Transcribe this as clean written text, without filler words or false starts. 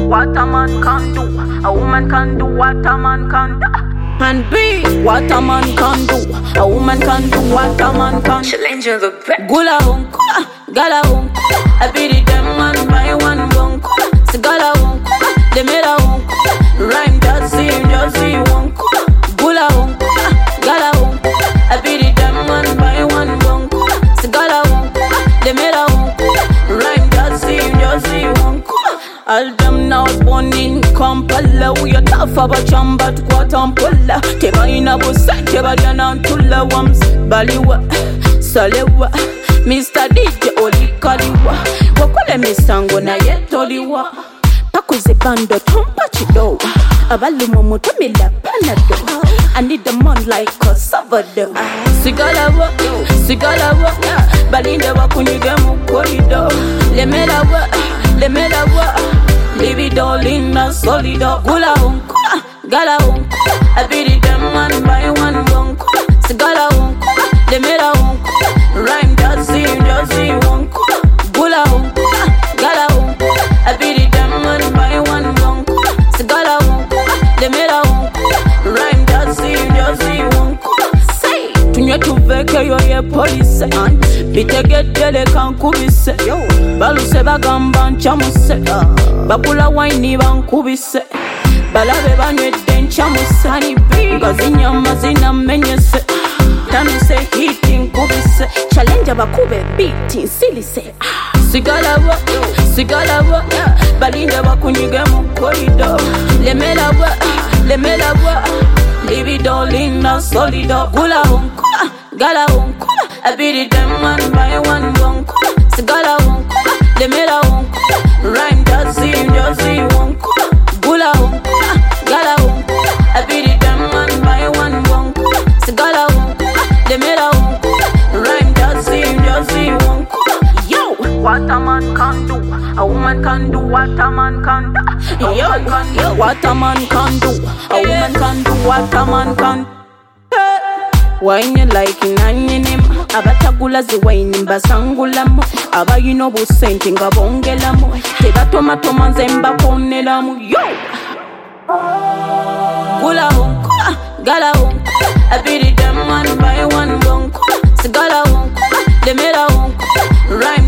what a man can do. A woman can do what a man can do. And be what a man can do. A woman can do what a man can do. Challenge the best. Gula unko, gala unko. I beat it them man by one bunko. Sigala unko, they made a unko. Rhyme just see unko. Gula unko, gala unko. I beat it them man by one bunko. Sigala unko, they made a unko. Rhyme just see unko. All them now born in Kampala. We are tough about chamba to Kwatampula. Tema ina busa, teba diana ntula wams. Baliwa, salewa. Mr. DJ Olikaliwa. Wakule misango na yetoliwa. Pakuze bando tompa chido. Abalumo mutumila panado. I need the man like a Salvador. Sigalawa, sigalawa. Balinde wakunyige mukorido. Lemelawa, lemelawa. Leave it all in a solido. Gula unko, gala unko. I beat it them man by one bunko. Sigala unko, lemela unko. Rhyme just see unko. Gula unko, gala unko. I beat it them man by one bunko. Sigala unko, lemela unko. Rhyme just see unko. Say, tunye tuveke yo ye police. Bitegedele kankubise. Baluse bagamba nchamuse. Bakula wine bankubise. Balabe banywedde nchamuse. Ngazi nyama zinamenyese. Tanuse hiti nkubise. Challenge bakube beat silise. Sigalawa, sigalawa. Balinde bakunyige mu corridor. Lemelawa, lemelawa. Leave it all in a solido. Gula unko, gala unko. I beat it them man by one bunko. Sigala unko, lemela unko. Rhyme just see unko. Gula unko, gala unko. I beat it them man by one bunko. Sigala unko, lemela unko. Rhyme just see unko. Yo, what a man can do, a woman can do what a man can do. Yo, what a man can do, a woman can do what a man can do. Wine like inanyenem abatagula ziwine mbasangulamu abayino busente nga bongelamu tebatomatomanze nzemba konelamu yo gula unko gala unko I beat it them man by one bunko sigala unko lemela unko right